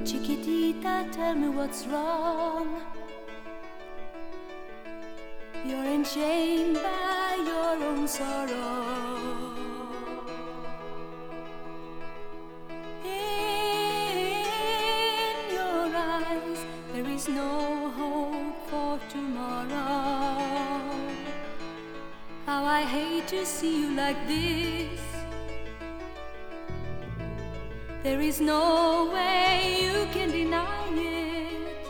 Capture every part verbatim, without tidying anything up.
Chiquitita, tell me what's wrong. You're enchained by your own sorrow. In your eyes there is no hope for tomorrow. How I hate to see you like this. There is no way you can deny it.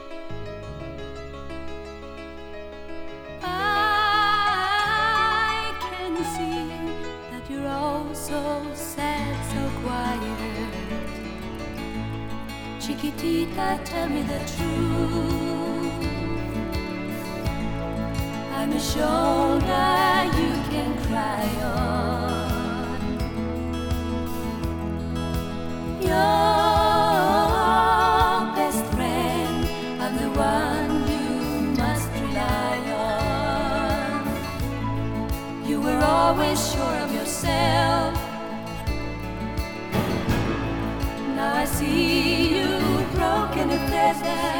I can see that you're all so sad, so quiet. Chiquitita, tell me the truth. I'm a shoulder you can cry on. Your best friend, I'm the one you must rely on. You were always sure of yourself. Now I see you broken and feathered.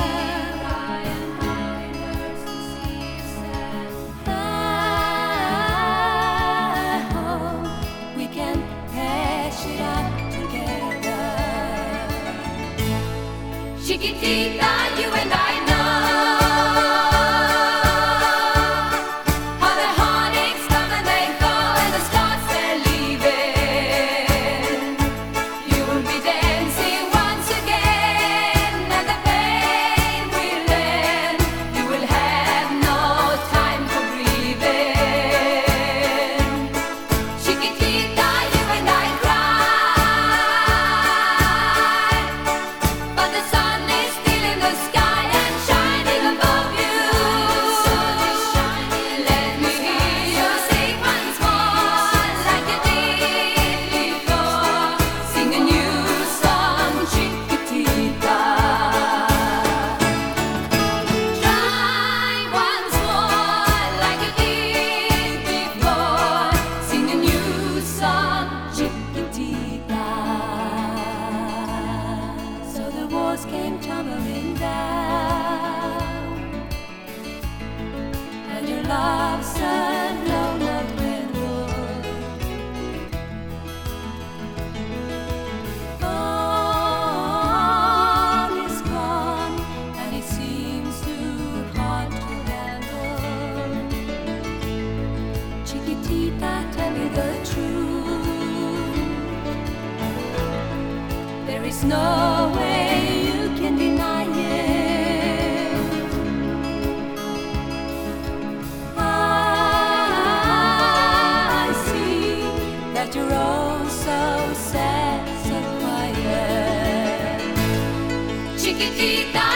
Chiquitita, you and I know how the heartaches come and they go, and the stars they're leaving. You will be dancing once again, and the pain will end. You will have no time for grieving. Chiquitita, you and I cry, but the sun came tumbling down, and your love said no, not redwood. All is gone, and it seems too hard to handle. Chiquitita, tell me the truth. There is no way can deny it. I see that you're all so sad, so quiet. Chiquitita.